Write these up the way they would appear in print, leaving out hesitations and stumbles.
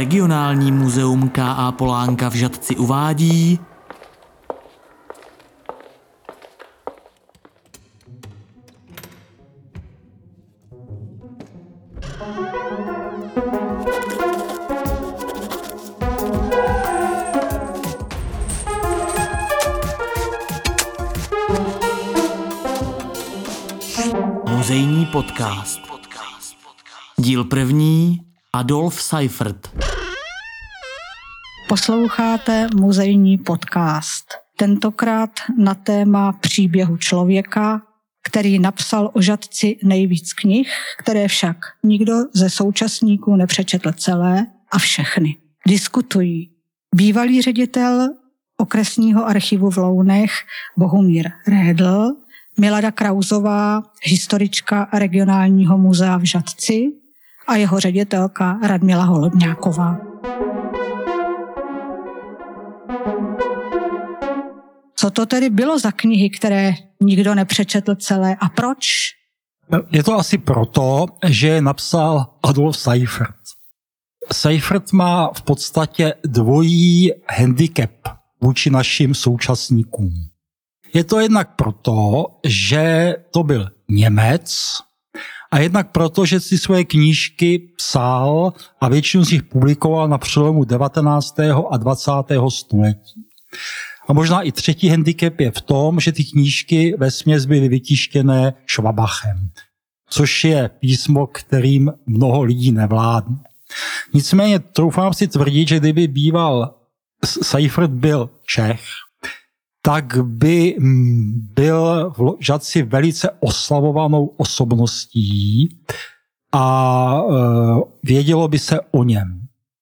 Regionální muzeum K.A. Polánka v Žatci uvádí muzejní podcast. Díl první. Adolf Seifert. Posloucháte muzejní podcast. Tentokrát na téma příběhu člověka, který napsal o Žatci nejvíc knih, které však nikdo ze současníků nepřečetl celé a všechny. Diskutují bývalý ředitel okresního archivu v Lounech Bohumír Redl, Milada Krausová, historička regionálního muzea v Žatci a jeho ředitelka Radmila Holodňáková. Co to tedy bylo za knihy, které nikdo nepřečetl celé a proč? Je to asi proto, že je napsal Adolf Seifert. Seifert má v podstatě dvojí handicap vůči našim současníkům. Je to jednak proto, že to byl Němec a jednak proto, že si svoje knížky psal a většinu z nich publikoval na přelomu 19. a 20. století. A možná i třetí handicap je v tom, že ty knížky vesměs byly vytištěné Schwabachem, což je písmo, kterým mnoho lidí nevládne. Nicméně troufám si tvrdit, že kdyby býval Seifert byl Čech, tak by byl v Žatci velice oslavovanou osobností a vědělo by se o něm.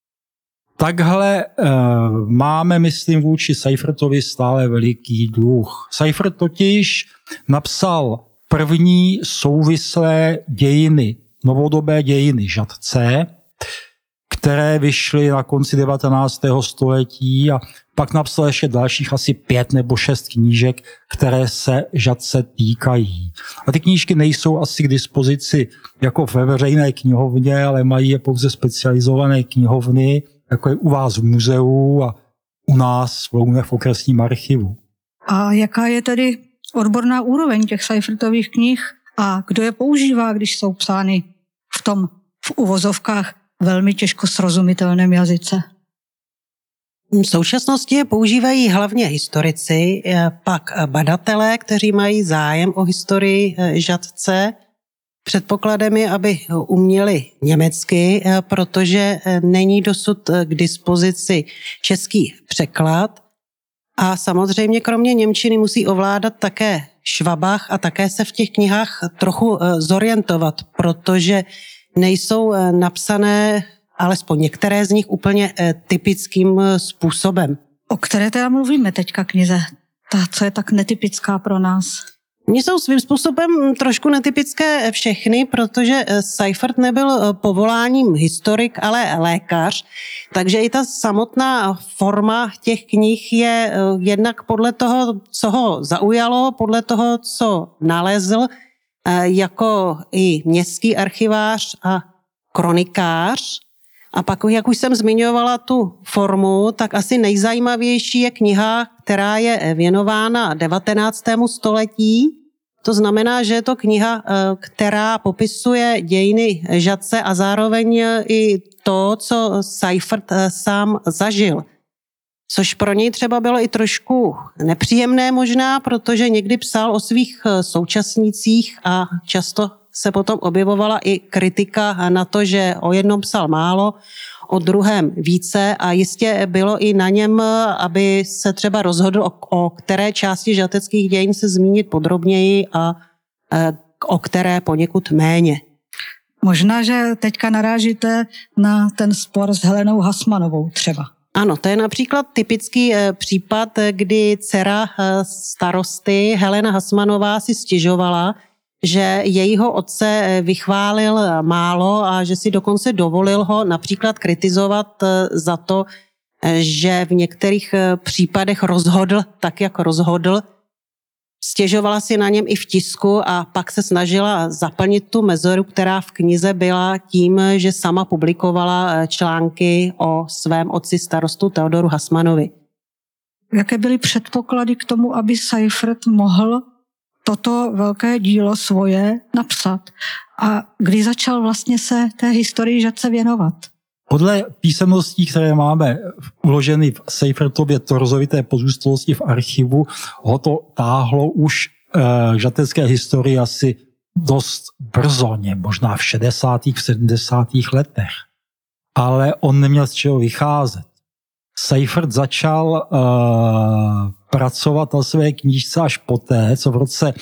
Takhle máme, myslím, vůči Seifertovi stále veliký dluh. Seifert totiž napsal první souvislé dějiny, novodobé dějiny Žatce, které vyšly na konci 19. století a pak napsal ještě dalších asi 5 nebo 6 knížek, které se Žatce týkají. A ty knížky nejsou asi k dispozici jako ve veřejné knihovně, ale mají je pouze specializované knihovny, jako je u vás v muzeu a u nás v Lounech v okresním archivu. A jaká je tedy odborná úroveň těch Seifertových knih a kdo je používá, když jsou psány v uvozovkách velmi těžko srozumitelném jazyce? V současnosti je používají hlavně historici, pak badatelé, kteří mají zájem o historii Žatce. Předpokladem je, aby uměli německy, protože není dosud k dispozici český překlad. A samozřejmě kromě němčiny musí ovládat také Schwabach a také se v těch knihách trochu zorientovat, protože nejsou napsané, alespoň některé z nich, úplně typickým způsobem. O které teda mluvíme teďka knize? Ta, co je tak netypická pro nás? Oni jsou svým způsobem trošku netypické všechny, protože Seifert nebyl povoláním historik, ale lékař, takže i ta samotná forma těch knih je jednak podle toho, co ho zaujalo, podle toho, co nalezl, jako i městský archivář a kronikář. A pak, jak už jsem zmiňovala tu formu, tak asi nejzajímavější je kniha, která je věnována 19. století. To znamená, že je to kniha, která popisuje dějiny Žatce a zároveň i to, co Seifert sám zažil. Což pro něj třeba bylo i trošku nepříjemné možná, protože někdy psal o svých současnících a často se potom objevovala i kritika na to, že o jednom psal málo, o druhém více a jistě bylo i na něm, aby se třeba rozhodl, o které části žateckých dějin se zmínit podrobněji a o které poněkud méně. Možná, že teďka narážíte na ten spor s Helenou Hassmanovou třeba. Ano, to je například typický případ, kdy dcera starosty Helena Hassmanová si stěžovala, že jejího otce vychválil málo a že si dokonce dovolil ho například kritizovat za to, že v některých případech rozhodl tak, jak rozhodl. stěžovala si na něm i v tisku a pak se snažila zaplnit tu mezeru, která v knize byla tím, že sama publikovala články o svém otci starostu Theodoru Hassmanovi. Jaké byly předpoklady k tomu, aby Seifert mohl toto velké dílo svoje napsat? A kdy začal vlastně se té historii Žatce věnovat? Podle písemností, které máme uloženy v Seifertově torzovité pozůstalosti v archivu, ho to táhlo už žatecké historii asi dost brzo, možná v 60. v 70. letech. Ale on neměl z čeho vycházet. Seifert začal pracovat na své knížce až poté, co v roce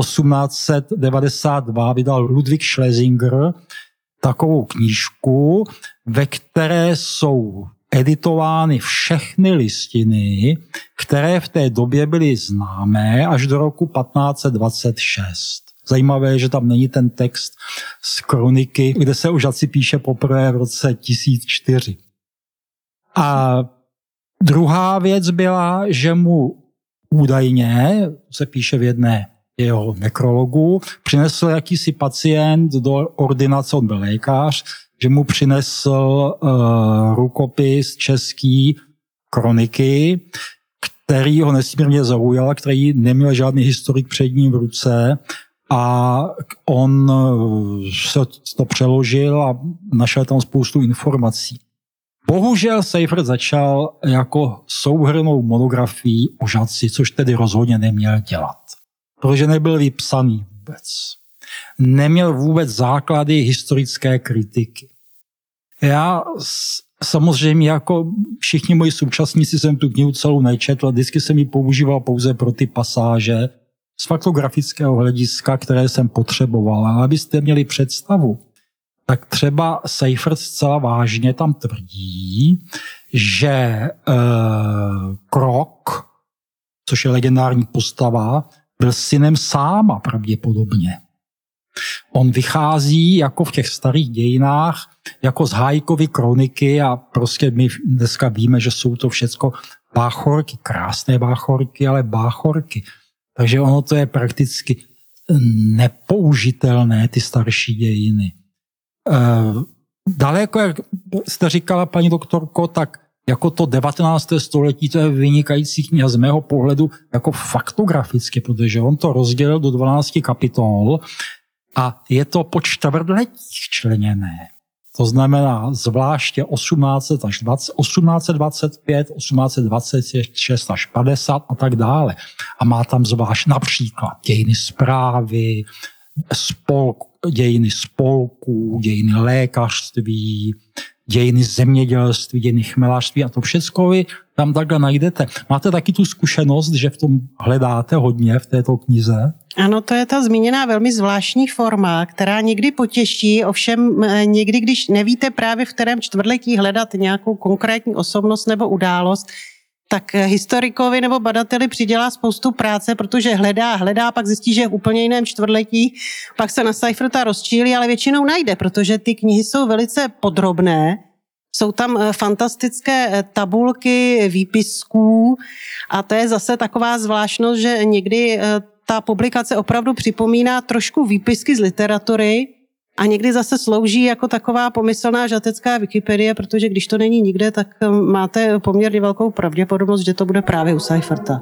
1892 vydal Ludwig Schlesinger takovou knížku, ve které jsou editovány všechny listiny, které v té době byly známé až do roku 1526. Zajímavé je, že tam není ten text z kroniky, kde se o Žatci píše poprvé v roce 1004. A druhá věc byla, že mu údajně, se píše v jedné jeho nekrologu, přinesl jakýsi pacient do ordinace, on byl lékař, že mu přinesl rukopis český kroniky, který ho nesmírně zaujal, který neměl žádný historik před ním v ruce a on se to přeložil a našel tam spoustu informací. Bohužel Seifert začal jako souhrnnou monografii o Žatci, což tedy rozhodně neměl dělat, protože nebyl vypsaný vůbec. Neměl vůbec základy historické kritiky. Já samozřejmě jako všichni moji současníci jsem tu knihu celou nečetl, vždycky jsem ji používal pouze pro ty pasáže z faktografického hlediska, které jsem potřeboval. Ale abyste měli představu, tak třeba Seifert zcela vážně tam tvrdí, že Krok, což je legendární postava, byl synem Sáma pravděpodobně. On vychází jako v těch starých dějinách, jako z Hájkovy kroniky a prostě my dneska víme, že jsou to všecko báchorky, krásné báchorky, ale báchorky. Takže ono to je prakticky nepoužitelné, ty starší dějiny. Daleko, jak jste říkala, paní doktorko, tak jako to 19. století, to je vynikající kniha z mého pohledu jako faktograficky, protože on to rozdělil do 12 kapitol a je to po čtvrtletích členěné. To znamená zvláště 1825, 1826 až 50 a tak dále. A má tam zvlášť například dějiny správy, dějiny spolků, dějiny lékařství, dějiny zemědělství, dějiny chmelařství a to všechno vy tam takhle najdete. Máte taky tu zkušenost, že v tom hledáte hodně v této knize? Ano, to je ta zmíněná velmi zvláštní forma, která někdy potěší, ovšem někdy, když nevíte právě v kterém čtvrtletí hledat nějakou konkrétní osobnost nebo událost, tak historikovi nebo badateli přidělá spoustu práce, protože hledá, pak zjistí, že je v úplně jiném čtvrtletí, pak se na Seiferta rozčílí, ale většinou najde, protože ty knihy jsou velice podrobné, jsou tam fantastické tabulky výpisků a to je zase taková zvláštnost, že někdy ta publikace opravdu připomíná trošku výpisky z literatury a někdy zase slouží jako taková pomyslná žatecká Wikipedie, protože když to není nikde, tak máte poměrně velkou pravděpodobnost, že to bude právě u Seiferta.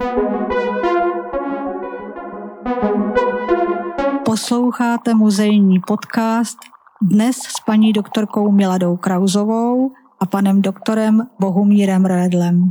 Posloucháte muzejní podcast dnes s paní doktorkou Miladou Krausovou a panem doktorem Bohumírem Redlem.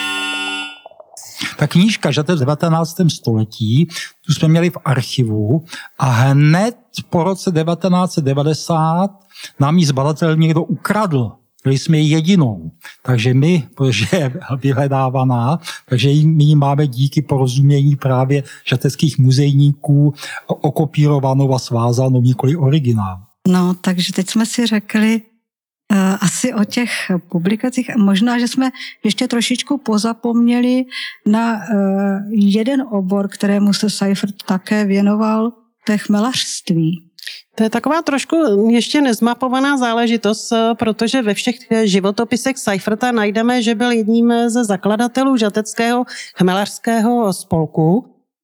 Ta knížka Žatec v 19. století, tu jsme měli v archivu a hned po roce 1990 nám ji zbadatel někdo ukradl. Byli jsme ji jedinou. Takže my, protože je vyhledávaná, takže my ji máme díky porozumění právě žateckých muzejníků okopírovanou a svázanou, nikoli originál. No, takže teď jsme si řekli asi o těch publikacích. Možná, že jsme ještě trošičku pozapomněli na jeden obor, kterému se Seifert také věnoval, to je chmelařství. To je taková trošku ještě nezmapovaná záležitost, protože ve všech životopisech Seiferta najdeme, že byl jedním ze zakladatelů žateckého chmelařského spolku.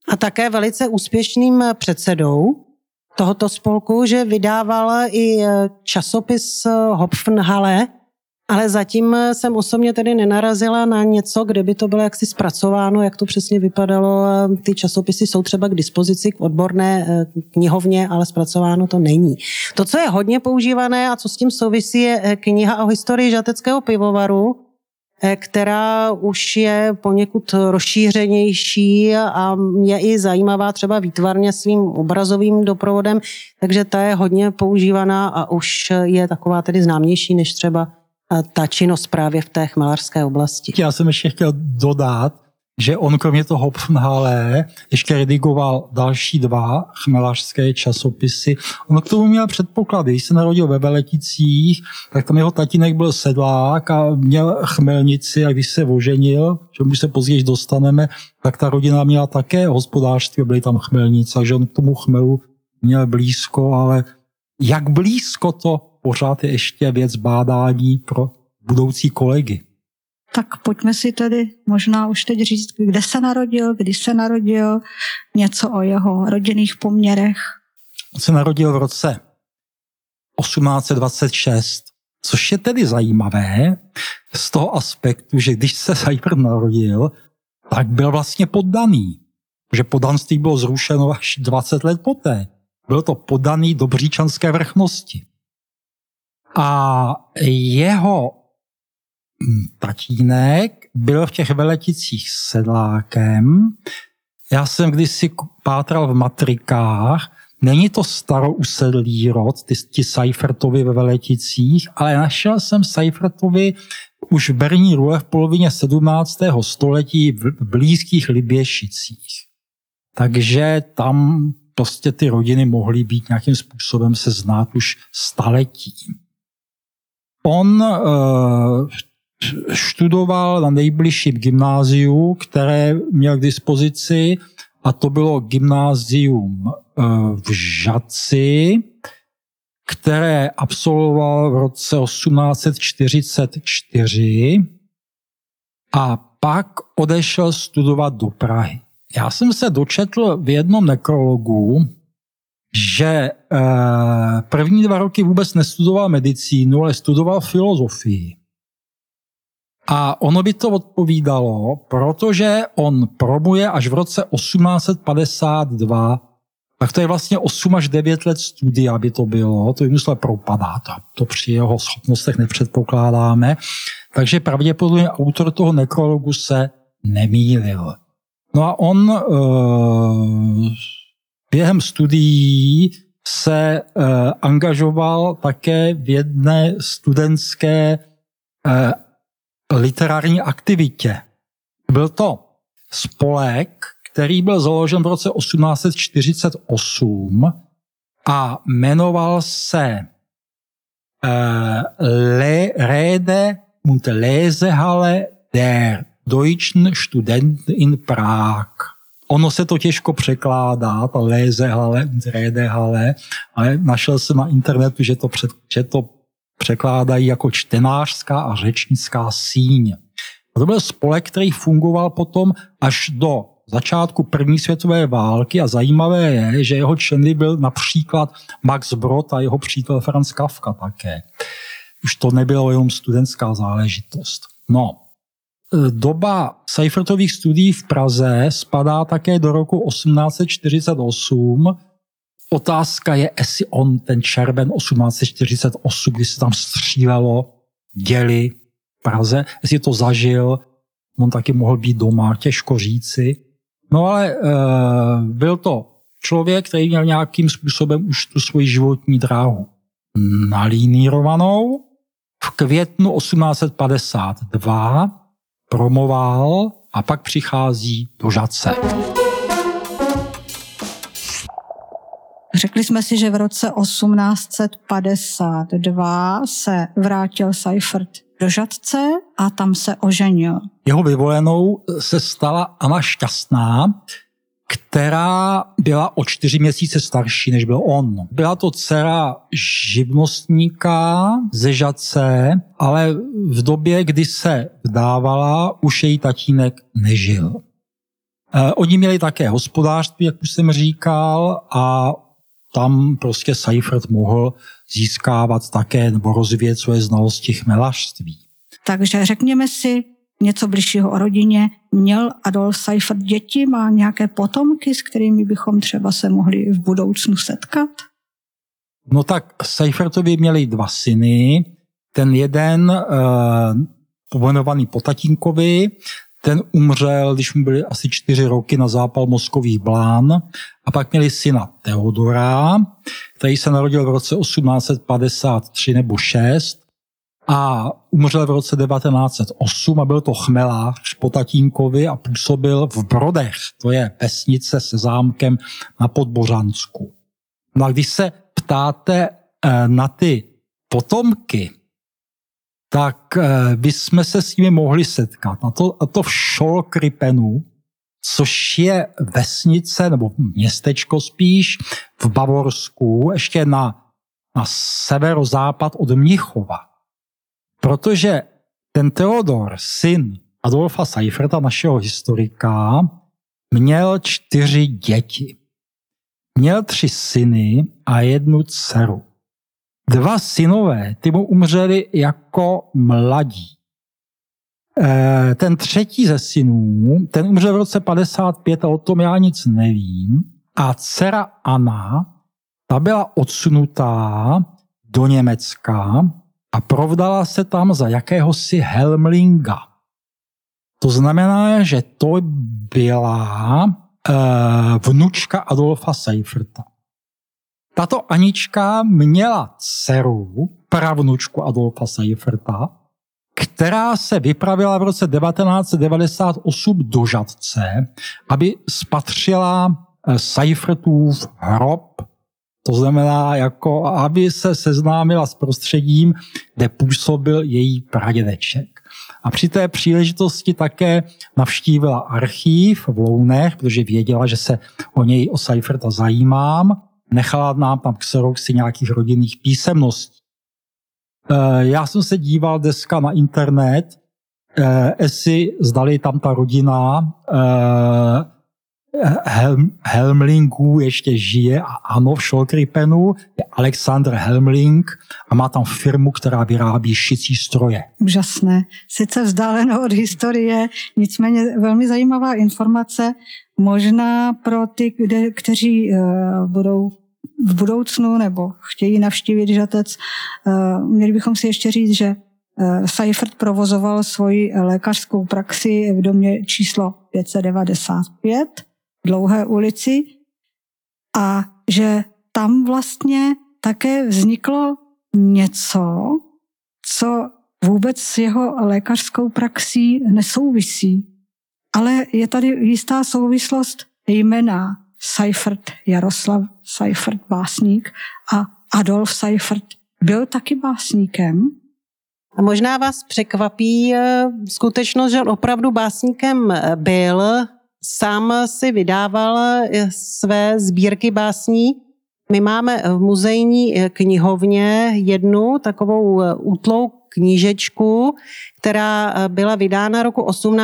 a také velice úspěšným předsedou tohoto spolku, že vydával i časopis Hopfenhalle, ale zatím jsem osobně tedy nenarazila na něco, kde by to bylo jaksi zpracováno, jak to přesně vypadalo. Ty časopisy jsou třeba k dispozici k odborné knihovně, ale zpracováno to není. To, co je hodně používané a co s tím souvisí, je kniha o historii žateckého pivovaru, která už je poněkud rozšířenější a je i zajímavá třeba výtvarně svým obrazovým doprovodem, takže ta je hodně používaná a už je taková tedy známější než třeba ta činnost právě v té chmelařské oblasti. Já jsem ještě chtěl dodat, že on kromě toho Hopfenhalle ještě redigoval další 2 chmelařské časopisy. On k tomu měl předpoklady. Když se narodil ve Veleticích, tak tam jeho tatínek byl sedlák a měl chmelnici a když se oženil, že my se později dostaneme, tak ta rodina měla také hospodářství, byly tam chmelnice, takže on k tomu chmelu měl blízko, ale jak blízko to pořád je ještě věc bádání pro budoucí kolegy. Tak pojďme si tedy možná už teď říct, kde se narodil, kdy se narodil, něco o jeho rodinných poměrech. On se narodil v roce 1826, což je tedy zajímavé z toho aspektu, že když se Seifert narodil, tak byl vlastně poddaný, že poddanství bylo zrušeno až 20 let poté. Byl to poddaný dobříčanské vrchnosti. A jeho tatínek byl v těch Veleticích sedlákem. Já jsem kdysi pátral v matrikách. Není to starousedlý rod, ti Seifertovi ve Veleticích, ale našel jsem Seifertovi už v Berní Rule v polovině 17. století v blízkých Liběšicích. Takže tam prostě ty rodiny mohly být nějakým způsobem se znát už staletí. On študoval na nejbližším gymnáziu, které měl k dispozici, a to bylo gymnázium v Žatci, které absolvoval v roce 1844 a pak odešel studovat do Prahy. Já jsem se dočetl v jednom nekrologu, že první 2 roky vůbec nestudoval medicínu, ale studoval filozofii. A ono by to odpovídalo, protože on promuje až v roce 1852, tak to je vlastně 8 až 9 let studia by to bylo, to by musel propadat, to při jeho schopnostech nepředpokládáme, takže pravděpodobně autor toho nekrologu se nemýlil. No a on během studií se angažoval také v jedné studentské literární aktivitě. Byl to spolek, který byl založen v roce 1848 a jmenoval se Rede und Lesehalle der Deutschen Studenten in Prag. Ono se to těžko překládá, ta Lesehalle und Redehalle, ale našel jsem na internetu, že to překládají jako čtenářská a řečnická síň. A to byl spolek, který fungoval potom až do začátku první světové války a zajímavé je, že jeho členy byl například Max Brod a jeho přítel Franz Kafka také. Už to nebylo jenom studentská záležitost. No, doba Seifertových studií v Praze spadá také do roku 1848. Otázka je, jestli on ten červen 1848, kdy se tam střílelo děli v Praze, jestli to zažil, on taky mohl být doma, těžko říci. No ale byl to člověk, který měl nějakým způsobem už tu svoji životní dráhu nalínírovanou. V květnu 1852 promoval a pak přichází do Žatce. Řekli jsme si, že v roce 1852 se vrátil Seifert do Žatce a tam se oženil. Jeho vyvolenou se stala Anna Šťastná, která byla o 4 měsíce starší, než byl on. Byla to dcera živnostníka ze Žatce, ale v době, kdy se vdávala, už její tatínek nežil. Oni měli také hospodářství, jak už jsem říkal, a tam prostě Seifert mohl získávat také nebo rozvíjet svoje znalosti chmelařství. Takže řekněme si něco bližšího o rodině. Měl Adolf Seifert děti, má nějaké potomky, s kterými bychom třeba se mohli v budoucnu setkat? No tak Seifertovi měli 2 syny. Ten jeden, pojmenovaný po tatínkovi, ten umřel, když mu byly asi 4 roky na zápal mozkových blán. A pak měli syna Theodora, který se narodil v roce 1853 nebo 6 a umřel v roce 1908 a byl to chmelář po tatínkovi a působil v Brodech. To je vesnice se zámkem na Podbořansku. No a když se ptáte na ty potomky, tak bychom se s nimi mohli setkat. A to v Schollkrippenu, což je vesnice, nebo městečko spíš, v Bavorsku, ještě na severozápad od Mnichova. Protože ten Theodor, syn Adolfa Seiferta, našeho historika, měl 4 děti. Měl 3 syny a 1 dceru. 2 synové, ty mu umřeli jako mladí. Ten 3. ze synů, ten umřel v roce 55 a o tom já nic nevím. A dcera Anna, ta byla odsunutá do Německa a provdala se tam za jakéhosi Helmlinga. To znamená, že to byla vnučka Adolfa Seiferta. Tato Anička měla dceru, pravnučku Adolfa Seiferta, která se vypravila v roce 1998 do Žatce, aby spatřila Seifertův hrob. To znamená, jako aby se seznámila s prostředím, kde působil její pradědeček. A při té příležitosti také navštívila archív v Lounech, protože věděla, že se o Seiferta zajímám. Nechala nám tam xeroxy nějakých rodinných písemností. Já jsem se díval dneska na internet, jestli zdali tam ta rodina Helmlingů ještě žije a ano, v Schollkrippenu je Alexander Helmling a má tam firmu, která vyrábí šicí stroje. Úžasné. Sice vzdáleno od historie, nicméně velmi zajímavá informace, možná pro ty, kteří budou v budoucnu nebo chtějí navštívit Žatec. Měli bychom si ještě říct, že Seifert provozoval svoji lékařskou praxi v domě číslo 595 v Dlouhé ulici a že tam vlastně také vzniklo něco, co vůbec s jeho lékařskou praxí nesouvisí. Ale je tady jistá souvislost jména Seifert, Jaroslav Seifert, básník, a Adolf Seifert byl taky básníkem. A možná vás překvapí skutečnost, že on opravdu básníkem byl. Sám si vydával své sbírky básní. My máme v muzejní knihovně jednu takovou útlou knížečku, která byla vydána roku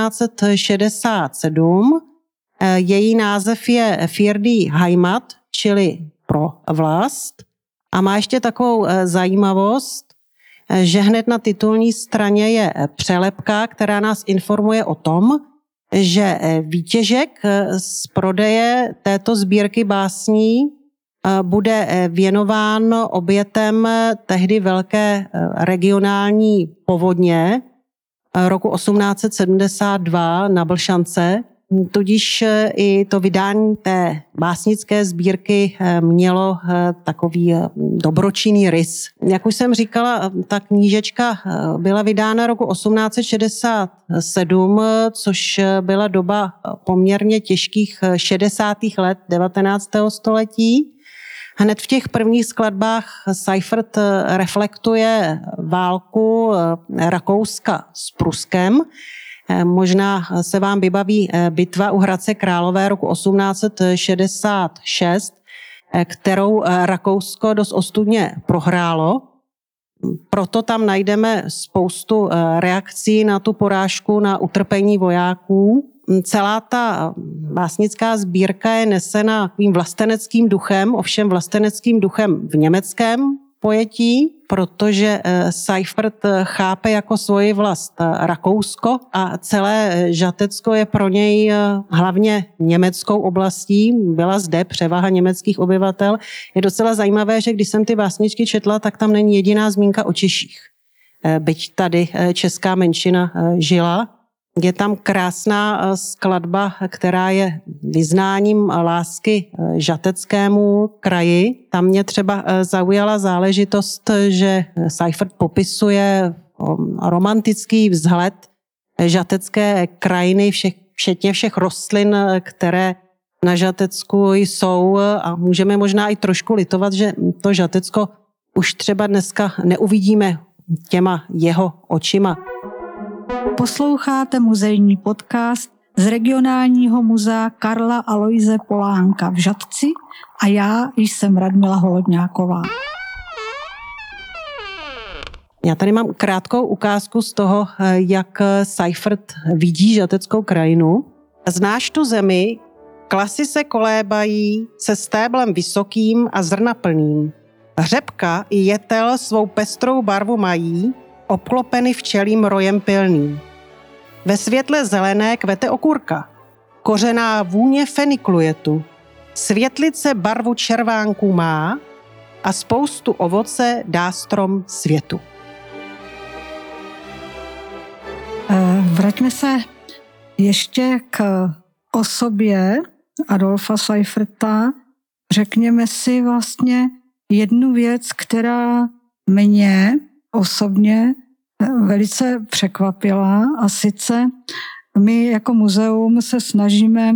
1867. Její název je Für die Heimat, čili pro vlast. A má ještě takovou zajímavost, že hned na titulní straně je přelepka, která nás informuje o tom, že výtěžek z prodeje této sbírky básní bude věnován obětem tehdy velké regionální povodně roku 1872 na Blšance. Tudíž i to vydání té básnické sbírky mělo takový dobročinný rys. Jak už jsem říkala, ta knížečka byla vydána roku 1867, což byla doba poměrně těžkých 60. let 19. století. Hned v těch prvních skladbách Seifert reflektuje válku Rakouska s Pruskem. Možná se vám vybaví bitva u Hradce Králové roku 1866, kterou Rakousko dost ostudně prohrálo. Proto tam najdeme spoustu reakcí na tu porážku, na utrpení vojáků. celá ta básnická sbírka je nesena takovým vlasteneckým duchem, ovšem vlasteneckým duchem v německém pojetí, protože Seifert chápe jako svoji vlast Rakousko a celé Žatecko je pro něj hlavně německou oblastí. Byla zde převaha německých obyvatel. Je docela zajímavé, že když jsem ty básničky četla, tak tam není jediná zmínka o Češích. Byť tady česká menšina žila. Je tam krásná skladba, která je vyznáním lásky žateckému kraji. Tam mě třeba zaujala záležitost, že Seifert popisuje romantický vzhled žatecké krajiny, včetně všech rostlin, které na Žatecku jsou, a můžeme možná i trošku litovat, že to Žatecko už třeba dneska neuvidíme těma jeho očima. Posloucháte muzejní podcast z regionálního muzea Karla Aloise Polánka v Žatci a já jsem Radmila Holodňáková. Já tady mám krátkou ukázku z toho, jak Seifert vidí žateckou krajinu. Znáš tu zemi, klasy se kolébají se stéblem vysokým a zrnaplným. Řepka i jetel svou pestrou barvu mají, obklopeny včelím rojem pilným. Ve světle zelené kvete okurka, kořená vůně fenikluje tu, světlice barvu červánků má a spoustu ovoce dá strom světu. Vraťme se ještě k osobě Adolfa Seiferta. Řekněme si vlastně jednu věc, která mě osobně velice překvapila, a sice my jako muzeum se snažíme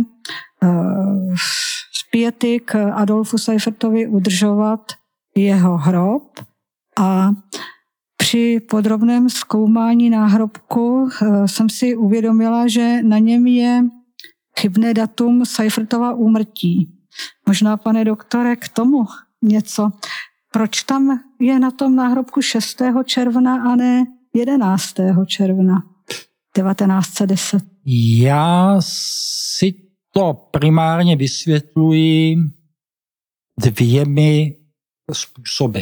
z piety k Adolfu Seifertovi udržovat jeho hrob a při podrobném zkoumání náhrobku jsem si uvědomila, že na něm je chybné datum Seifertova úmrtí. Možná, pane doktore, k tomu něco. Proč tam je na tom náhrobku 6. června a ne 11. června 1910? Já si to primárně vysvětluji 2 způsoby.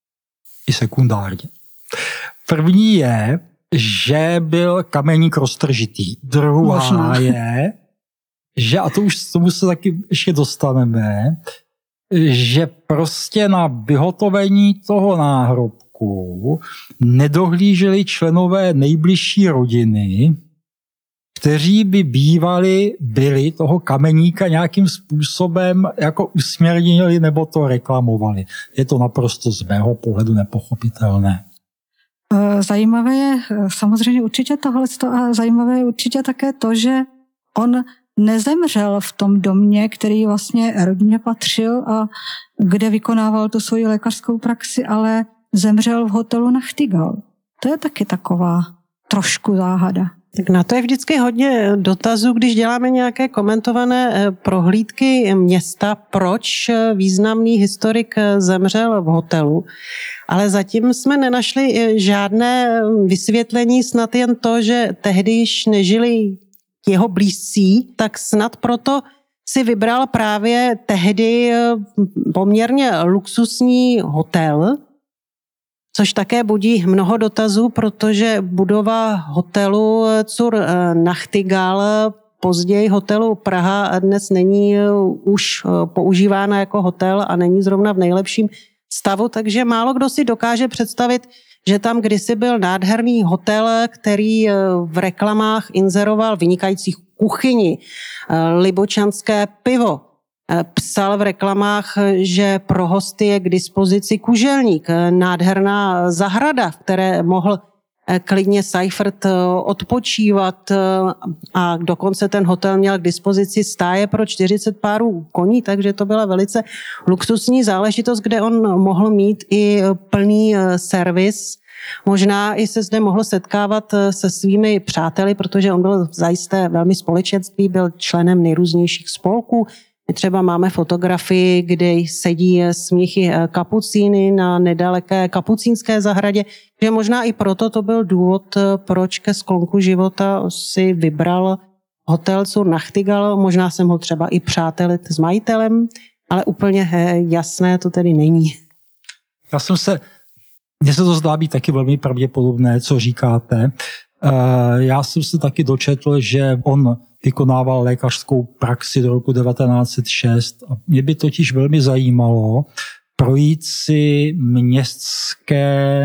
I sekundárně. První je, že byl kameník roztržitý. Druhá možná je, že, a to už k tomu se taky ještě dostaneme, že prostě na vyhotovení toho náhrobku nedohlíželi členové nejbližší rodiny, kteří by byli toho kameníka nějakým způsobem jako usměrnili nebo to reklamovali. Je to naprosto z mého pohledu nepochopitelné. Zajímavé je samozřejmě určitě tohle a zajímavé je určitě také to, že on nezemřel v tom domě, který vlastně rodině patřil a kde vykonával tu svoji lékařskou praxi, ale zemřel v hotelu Nachtigal. To je taky taková trošku záhada. Tak na to je vždycky hodně dotazů, když děláme nějaké komentované prohlídky města, proč významný historik zemřel v hotelu. Ale zatím jsme nenašli žádné vysvětlení, snad jen to, že tehdy již nežili jeho blízcí, tak snad proto si vybral právě tehdy poměrně luxusní hotel, což také budí mnoho dotazů, protože budova hotelu Zur Nachtigal, později hotelu Praha, dnes není už používána jako hotel a není zrovna v nejlepším stavu, takže málo kdo si dokáže představit, že tam kdysi byl nádherný hotel, který v reklamách inzeroval vynikající kuchyni, libočanské pivo. Psal v reklamách, že pro hosty je k dispozici kuželník, nádherná zahrada, v které mohl klidně Seifert odpočívat, a dokonce ten hotel měl k dispozici stáje pro 40 párů koní, takže to byla velice luxusní záležitost, kde on mohl mít i plný servis. Možná i se zde mohl setkávat se svými přáteli, protože on byl zajisté velmi společenství, byl členem nejrůznějších spolků. My třeba máme fotografii, kde sedí smíchy kapucíny na nedaleké kapucínské zahradě, že možná i proto to byl důvod, proč ke sklonku života si vybral hotel zur Nachtigall, možná jsem ho třeba i přátelit s majitelem, ale úplně jasné to tedy není. Mně se to zdá být taky velmi pravděpodobné, co říkáte. Já jsem se taky dočetl, že on vykonával lékařskou praxi do roku 1906. A mě by totiž velmi zajímalo projít si městské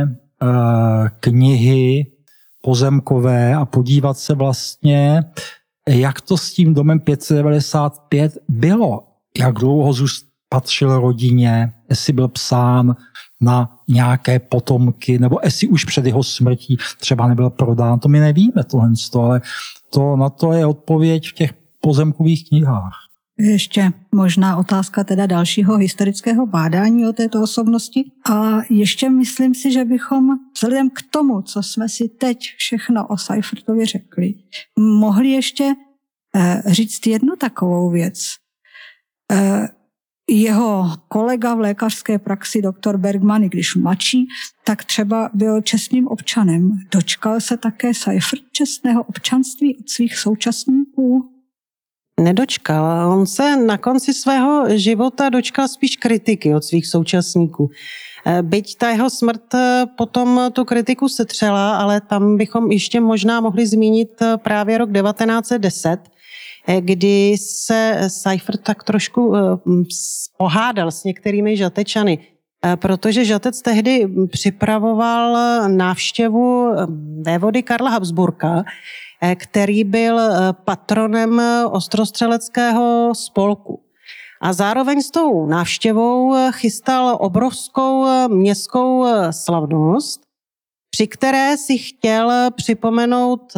knihy pozemkové a podívat se vlastně, jak to s tím domem 595 bylo, jak dlouho patřil rodině, jestli byl psán na nějaké potomky, nebo jestli už před jeho smrtí třeba nebyl prodán. To my nevíme tohle, ale na to je odpověď v těch pozemkových knihách. Ještě možná otázka teda dalšího historického bádání o této osobnosti. A ještě myslím si, že bychom vzhledem k tomu, co jsme si teď všechno o Seifertovi řekli, mohli ještě říct jednu takovou věc. Jeho kolega v lékařské praxi, doktor Bergman, i když mladší, tak třeba byl čestným občanem. Dočkal se také Seifert čestného občanství od svých současníků? Nedočkal. On se na konci svého života dočkal spíš kritiky od svých současníků. Byť ta jeho smrt potom tu kritiku setřela, ale tam bychom ještě možná mohli zmínit právě rok 1910, kdy se Seifert tak trošku pohádal s některými Žatečany, protože Žatec tehdy připravoval návštěvu vévody Karla Habsburka, který byl patronem ostrostřeleckého spolku. A zároveň s tou návštěvou chystal obrovskou městskou slavnost, při které si chtěl připomenout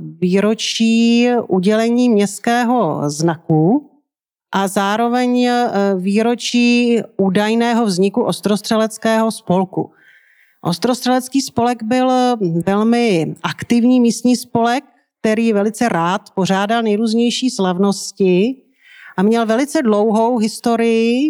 výročí udělení městského znaku a zároveň výročí údajného vzniku ostrostřeleckého spolku. Ostrostřelecký spolek byl velmi aktivní místní spolek, který velice rád pořádal nejrůznější slavnosti a měl velice dlouhou historii.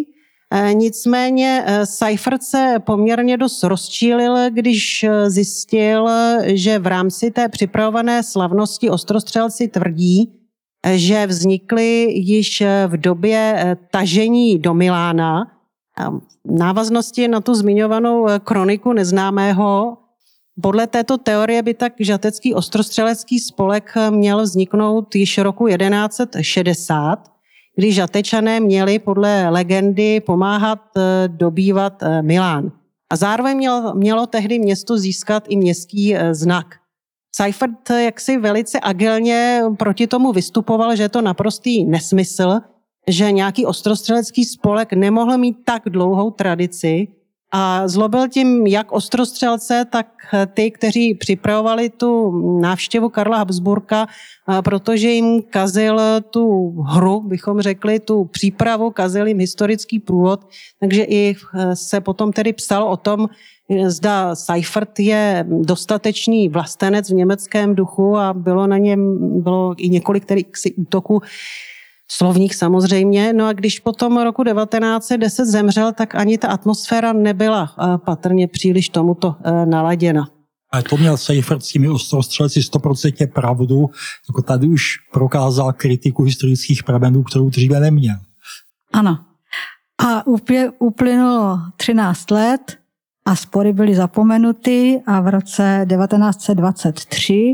Nicméně Seifert se poměrně dost rozčílil, když zjistil, že v rámci té připravované slavnosti ostrostřelci tvrdí, že vznikly již v době tažení do Milána. V návaznosti na tu zmiňovanou kroniku neznámého, podle této teorie by tak žatecký ostrostřelecký spolek měl vzniknout již roku 1160, kdy Žatečané měli podle legendy pomáhat dobývat Milán. A zároveň mělo tehdy město získat i městský znak. Seifert jaksi velice agilně proti tomu vystupoval, že je to naprostý nesmysl, že nějaký ostrostřelecký spolek nemohl mít tak dlouhou tradici a zlobil tím jak ostrostřelce, tak ty, kteří připravovali tu návštěvu Karla Habsburka, protože jim kazil tu hru, bychom řekli, tu přípravu, kazil jim historický průvod, takže i se potom tedy psalo o tom, zda Seifert je dostatečný vlastenec v německém duchu a bylo na něm i několik útoků, slovník samozřejmě. No a když potom roku 1910 zemřel, tak ani ta atmosféra nebyla patrně příliš tomuto naladěna. A to měl Seifert s těmi ostrostřelci 100% pravdu, jako tady už prokázal kritiku historických pramenů, kterou dříve neměl. Ano. A uplynulo 13 let a spory byly zapomenuty a v roce 1923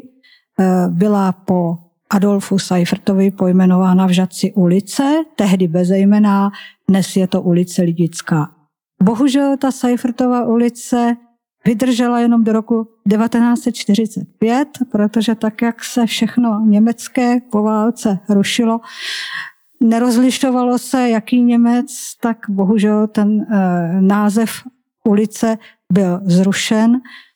byla po Adolfu Seifertovi pojmenována v Žatci ulice, tehdy bezejmenná, dnes je to ulice Lidická. Bohužel ta Seifertova ulice vydržela jenom do roku 1945, protože tak, jak se všechno německé po válce rušilo, nerozlišovalo se, jaký Němec, tak bohužel ten název ulice byl zrušen.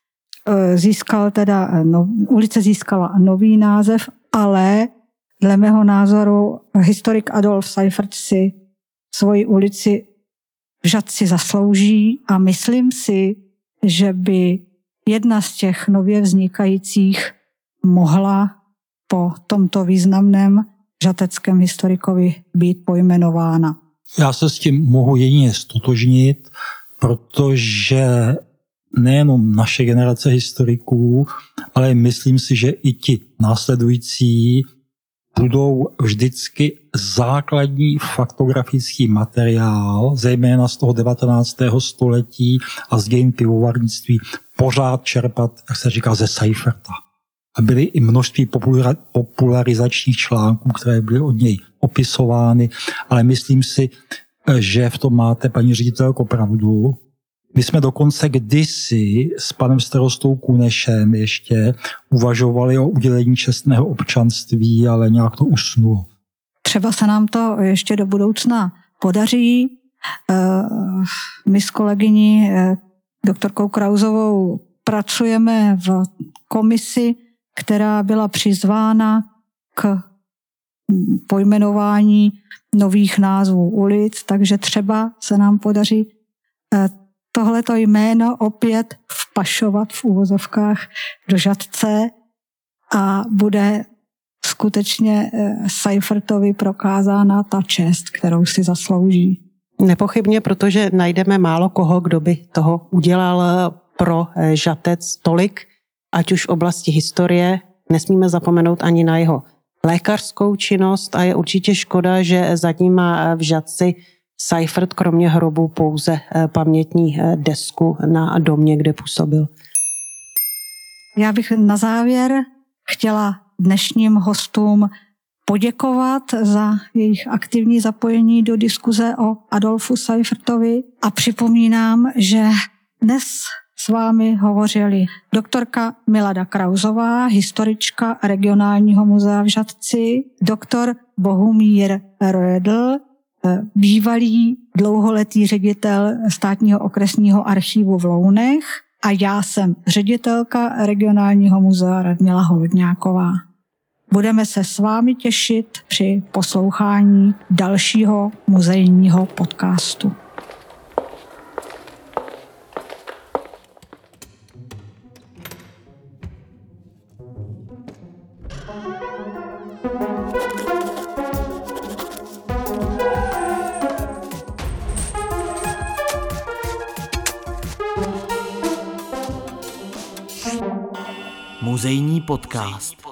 Ulice získala nový název, ale dle mého názoru historik Adolf Seifert si svoji ulici v Žatci zaslouží a myslím si, že by jedna z těch nově vznikajících mohla po tomto významném žateckém historikovi být pojmenována. Já se s tím mohu jedině ztotožnit, protože nejenom naše generace historiků, ale myslím si, že i ti následující budou vždycky základní faktografický materiál, zejména z toho 19. století a z dějin pivovarnictví, pořád čerpat, jak se říká, ze Seiferta. A byly i množství popularizačních článků, které byly od něj opisovány, ale myslím si, že v tom máte, paní ředitelko, pravdu. My jsme dokonce kdysi s panem starostou Kunešem ještě uvažovali o udělení čestného občanství, ale nějak to usnulo. Třeba se nám to ještě do budoucna podaří. My s kolegyní doktorkou Krausovou pracujeme v komisi, která byla přizvána k pojmenování nových názvů ulic, takže třeba se nám podaří tohleto jméno opět vpašovat v uvozovkách do Žatce a bude skutečně Seifertovi prokázána ta čest, kterou si zaslouží. Nepochybně, protože najdeme málo koho, kdo by toho udělal pro Žatec tolik, ať už v oblasti historie, nesmíme zapomenout ani na jeho lékařskou činnost a je určitě škoda, že zatím má v Žatci Seifert kromě hrobu pouze pamětní desku na domě, kde působil. Já bych na závěr chtěla dnešním hostům poděkovat za jejich aktivní zapojení do diskuze o Adolfu Seifertovi a připomínám, že dnes s vámi hovořili doktorka Milada Krausová, historička regionálního muzea v Žatci, doktor Bohumír Rödl, bývalý dlouholetý ředitel státního okresního archivu v Lounech a já jsem ředitelka regionálního muzea Radmila Holodňáková. Budeme se s vámi těšit při poslouchání dalšího muzejního podcastu. Muzejní podcast.